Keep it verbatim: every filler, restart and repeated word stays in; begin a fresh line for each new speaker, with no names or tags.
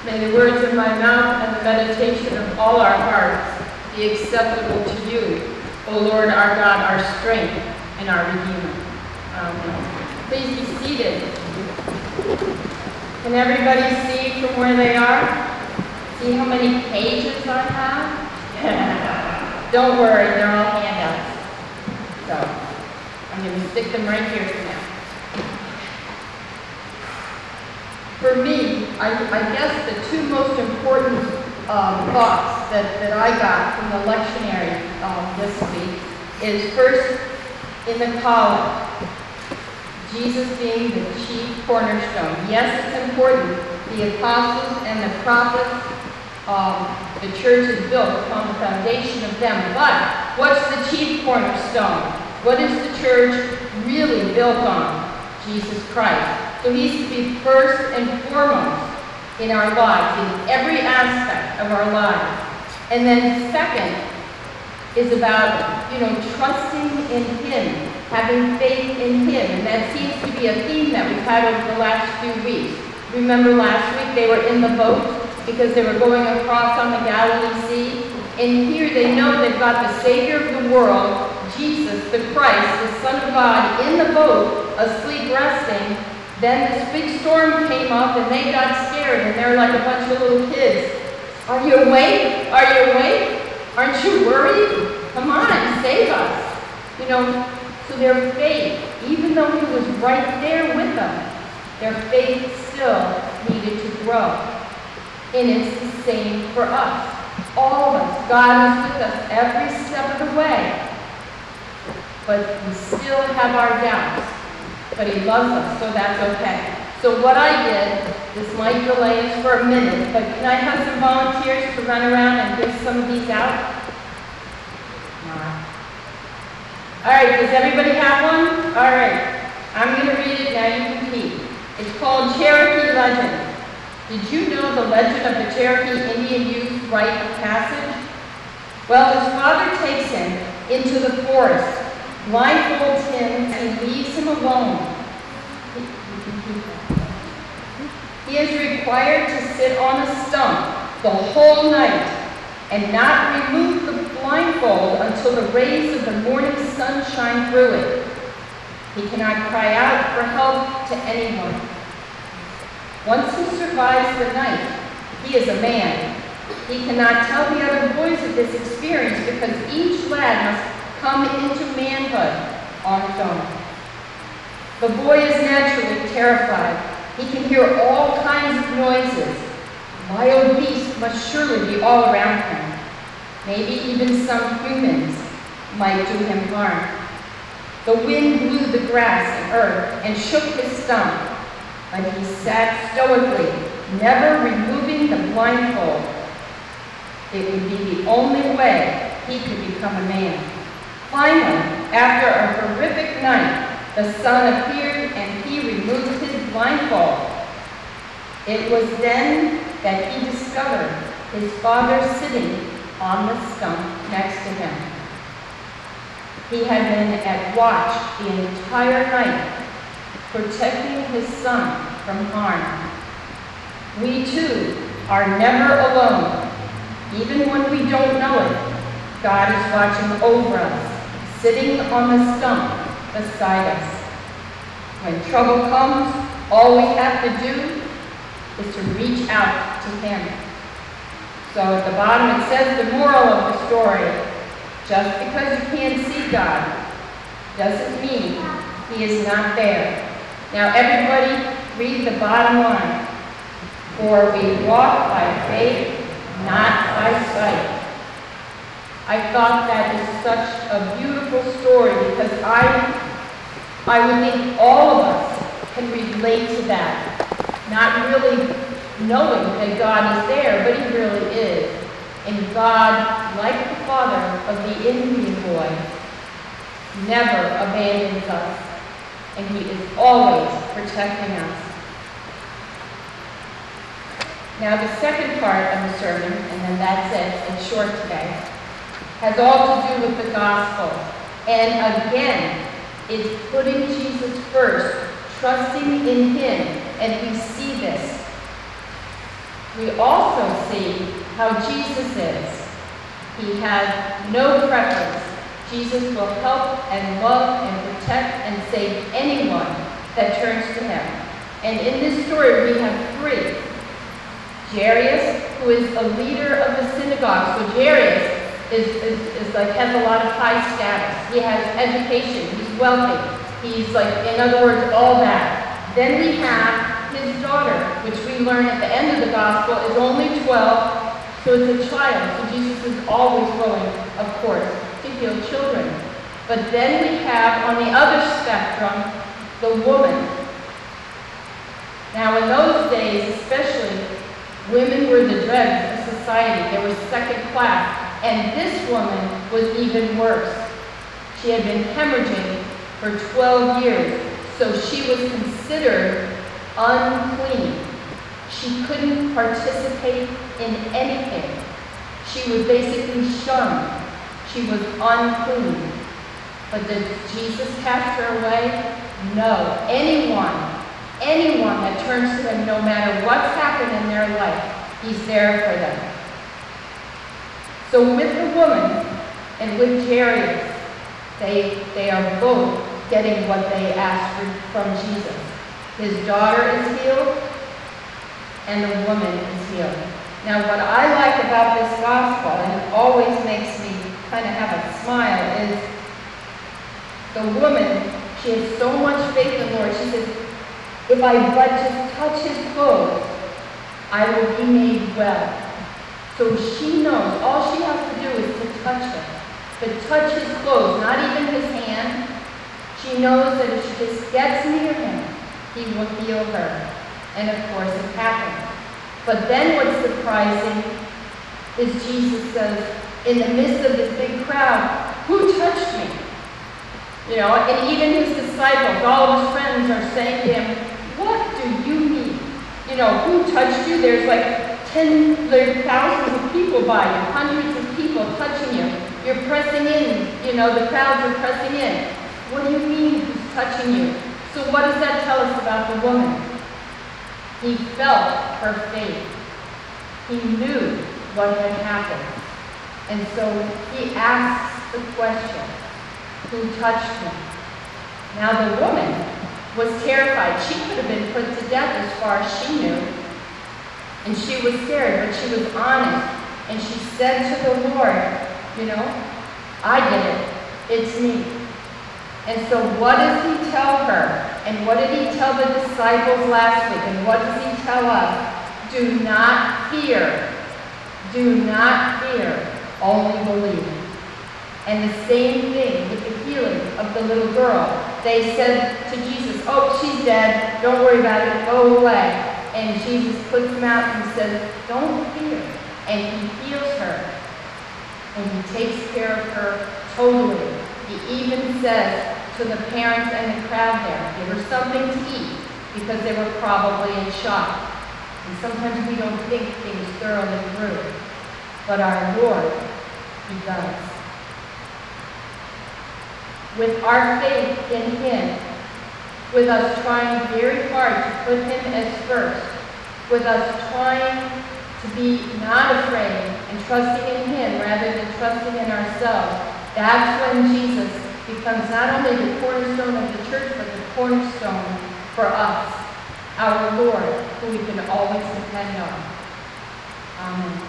May the words of my mouth and the meditation of all our hearts be acceptable to you, O Lord, our God, our strength and our Redeemer. Amen. Please be seated. Can everybody see from where they are? See how many pages I have? Don't worry, they're all handouts. So, I'm going to stick them right here for now. For me, I, I guess the two most important um, thoughts that, that I got from the lectionary um, this week is first, in the college, Jesus being the chief cornerstone. Yes, it's important. The apostles and the prophets, um, the church is built upon the foundation of them. But what's the chief cornerstone? What is the church really built on? Jesus Christ. So he's to be first and foremost in our lives, in every aspect of our lives. And then second is about, you know, trusting in him, having faith in him. And that seems to be a theme that we've had over the last few weeks. Remember last week they were in the boat because they were going across on the Galilee Sea. And here they know they've got the Savior of the world, Jesus, the Christ, the Son of God, in the boat, asleep, resting. Then this big storm came up and they got scared and they're like a bunch of little kids. Are you awake? Are you awake? Aren't you worried? Come on, save us. You know, so their faith, even though he was right there with them, their faith still needed to grow. And it's the same for us. All of us. God is with us every step of the way. But we still have our doubts. But he loves us, so that's okay. So what I did, this might delay us for a minute, but can I have some volunteers to run around and give some of these out? All right, does everybody have one? All right, I'm going to read it, now you can keep. It's called Cherokee Legend. Did you know the legend of the Cherokee Indian youth rite of passage? Well, his father takes him into the forest, blindfolds him, and leaves him alone. He is required to sit on a stump the whole night and not remove the blindfold until the rays of the morning sun shine through it. He cannot cry out for help to anyone. Once he survives the night, he is a man. He cannot tell the other boys of this experience because each lad must come into manhood on his own. The boy is naturally terrified. He can hear all kinds of noises. Wild beasts must surely be all around him. Maybe even some humans might do him harm. The wind blew the grass and earth and shook his stump, but he sat stoically, never removing the blindfold. It would be the only way he could become a man. Finally, after a horrific night, the sun appeared and he removed his blindfold. It was then that he discovered his father sitting on the stump next to him. He had been at watch the entire night, protecting his son from harm. We too are never alone. Even when we don't know it, God is watching over us, sitting on the stump beside us. When trouble comes, all we have to do is to reach out to him. So at the bottom it says the moral of the story. Just because you can't see God doesn't mean he is not there. Now everybody read the bottom line. For we walk by faith, not by sight. I thought that is such a beautiful story because I, I would think all of us can relate to that. Not really knowing that God is there, but he really is. And God, like the father of the Indian boy, never abandons us. And he is always protecting us. Now the second part of the sermon, and then that's it, it's short today, has all to do with the gospel. And again, it's putting Jesus first, trusting in him, and we see this we also see how Jesus is. He has no preference. Jesus will help and love and protect and save anyone that turns to him. And in this story, we have three. Jairus, who is a leader of the synagogue. So Jairus is, is, is like, has a lot of high status. He has education. He's wealthy. He's like, in other words, all that. Then we have his daughter, which we learn at the end of the gospel is only twelve. So it's a child. So Jesus is always willing, of course, to heal children. But then we have, on the other spectrum, the woman. Now, in those days, especially, women were the dregs of society. They were second class. And this woman was even worse. She had been hemorrhaging for twelve years, so she was considered unclean. She couldn't participate in anything. She was basically shunned. She was unclean. But did Jesus cast her away? No. Anyone, anyone that turns to him, no matter what's happened in their life, he's there for them. So with the woman and with Jairus, they, they are both getting what they asked for, from Jesus. His daughter is healed, and the woman is healed. Now, what I like about this gospel, and it always makes me kind of have a smile, is the woman, she has so much faith in the Lord. She says, if I but just touch his clothes, I will be made well. So she knows, all she has to do is to touch him, to touch his clothes, not even his hand. She knows that if she just gets near him, he will heal her. And of course, it happened. But then what's surprising is Jesus says, in the midst of this big crowd, who touched me? You know, and even his disciples, all of his friends are saying to him, what do you mean? You know, who touched you? There's like ten, there's thousands of people by you, hundreds of people touching you. You're pressing in, you know, the crowds are pressing in. What do you mean who's touching you? So what does that tell us about the woman? He felt her faith. He knew what had happened. And so he asks the question, who touched me? Now the woman was terrified. She could have been put to death as far as she knew. And she was scared, but she was honest. And she said to the Lord, you know, I did it. It's me. And so what does he tell her? And what did he tell the disciples last week? And what does he tell us? Do not fear. Do not fear. Only believe. And the same thing with the healing of the little girl. They said to Jesus, oh, she's dead. Don't worry about it. Go away. And Jesus puts them out and says, don't fear. And he heals her. And he takes care of her totally. He even says to the parents and the crowd there, give her something to eat, because they were probably in shock. And sometimes we don't think things thoroughly through. But our Lord, he does. With our faith in him, with us trying very hard to put him as first, with us trying to be not afraid and trusting in him rather than trusting in ourselves, that's when Jesus becomes not only the cornerstone of the church, but the cornerstone for us, our Lord, who we can always depend on. Amen.